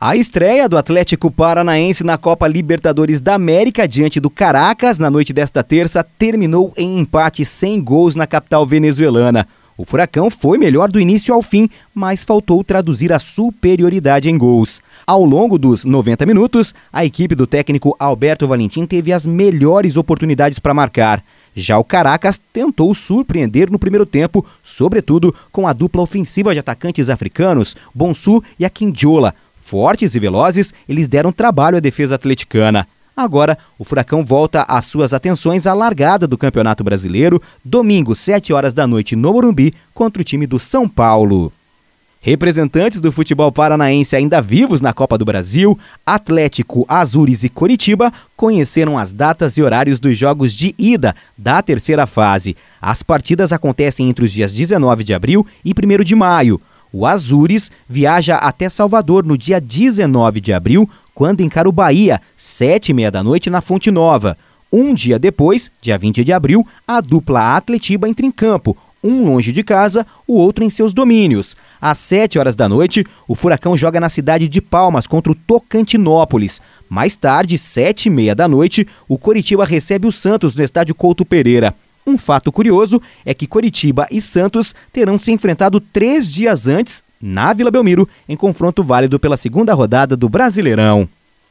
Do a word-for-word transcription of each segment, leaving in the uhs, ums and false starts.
A estreia do Atlético Paranaense na Copa Libertadores da América diante do Caracas na noite desta terça terminou em empate sem gols na capital venezuelana. O Furacão foi melhor do início ao fim, mas faltou traduzir a superioridade em gols. Ao longo dos noventa minutos, a equipe do técnico Alberto Valentim teve as melhores oportunidades para marcar. Já o Caracas tentou surpreender no primeiro tempo, sobretudo com a dupla ofensiva de atacantes africanos, Bonsu e Akindiola. Fortes e velozes, eles deram trabalho à defesa atleticana. Agora, o Furacão volta às suas atenções à largada do Campeonato Brasileiro, domingo, sete horas da noite, no Morumbi, contra o time do São Paulo. Representantes do futebol paranaense ainda vivos na Copa do Brasil, Atlético, Azures e Coritiba conheceram as datas e horários dos jogos de ida da terceira fase. As partidas acontecem entre os dias dezenove de abril e primeiro de maio. O Azures viaja até Salvador no dia dezenove de abril, quando encara o Bahia, sete e meia da noite, na Fonte Nova. Um dia depois, dia vinte de abril, a dupla Atletiba entra em campo, um longe de casa, o outro em seus domínios. Às sete horas da noite, o Furacão joga na cidade de Palmas contra o Tocantinópolis. Mais tarde, sete e meia da noite, o Coritiba recebe o Santos no estádio Couto Pereira. Um fato curioso é que Coritiba e Santos terão se enfrentado três dias antes, na Vila Belmiro, em confronto válido pela segunda rodada do Brasileirão.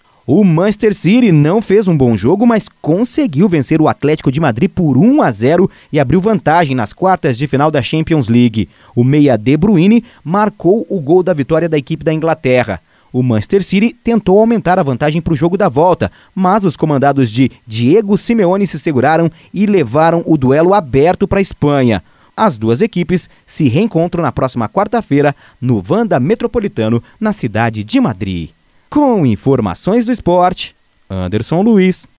O Manchester City não fez um bom jogo, mas conseguiu vencer o Atlético de Madrid por um a zero e abriu vantagem nas quartas de final da Champions League. O meia De Bruyne marcou o gol da vitória da equipe da Inglaterra. O Manchester City tentou aumentar a vantagem para o jogo da volta, mas os comandados de Diego Simeone se seguraram e levaram o duelo aberto para a Espanha. As duas equipes se reencontram na próxima quarta-feira no Wanda Metropolitano, na cidade de Madrid. Com informações do esporte, Anderson Luiz.